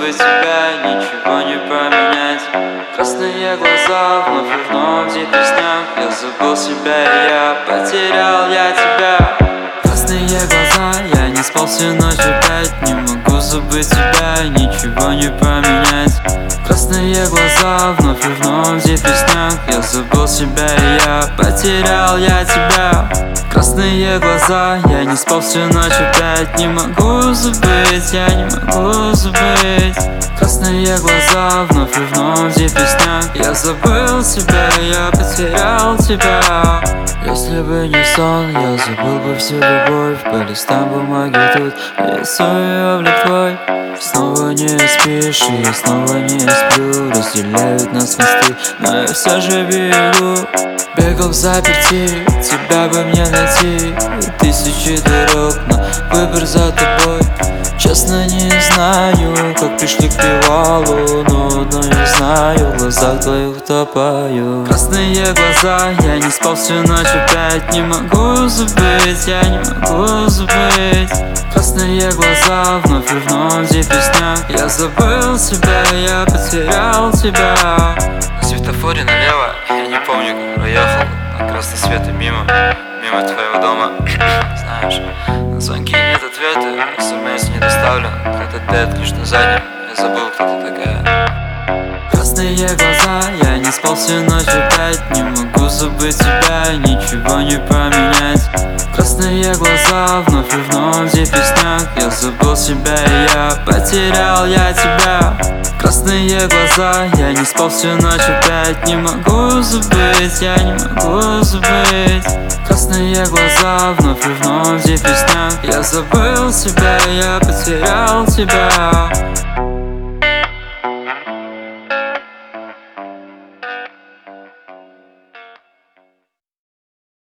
забыть тебя, ничего не поменять. Красные глаза вновь и вновь в депреснях. Я забыл себя и я потерял я тебя. Красные глаза, я не спал всю ночь опять. Не могу забыть тебя, ничего не поменять. Красные глаза вновь и вновь в депреснях. Я забыл себя и я потерял я тебя. Красные глаза, я не спал всю ночь опять. Не могу забыть, я не могу забыть. Красные глаза вновь и вновь в депреснях. Я забыл себя, я потерял тебя. Если бы не сон, я забыл бы всю любовь. По листам бумаги тут рисую облик твой. Снова не спишь, и я снова не сплю. Разделяют нас мосты, но я все же бегу. Бегал в заперти, тебя бы мне найти. И тысячи дорог, но выбор за тобой. Честно не знаю, как пришли к привалу, но одно я знаю, в глазах твоих утопаю. Красные глаза, я не спал всю ночь опять. Не могу забыть, я не могу забыть. Красные глаза вновь и вновь в депреснях. Я забыл себя, я потерял тебя. На светофоре налево, я не помню, как проехал. На красный свет и мимо твоего дома. Знаешь, на звонки нет ответа, смс не доставлен. Тет-а-тет лишь на заднем, я забыл, кто ты такая. Красные глаза, я не спал всю ночь опять. Не могу забыть тебя, ничего не поменять. Красные глаза вновь и вновь в депреснях. Я забыл себя и я потерял я тебя. Красные глаза, я не спал всю ночь опять. Не могу забыть, я не могу забыть. Красные глаза вновь и вновь в депреснях. Я забыл себя, я потерял тебя.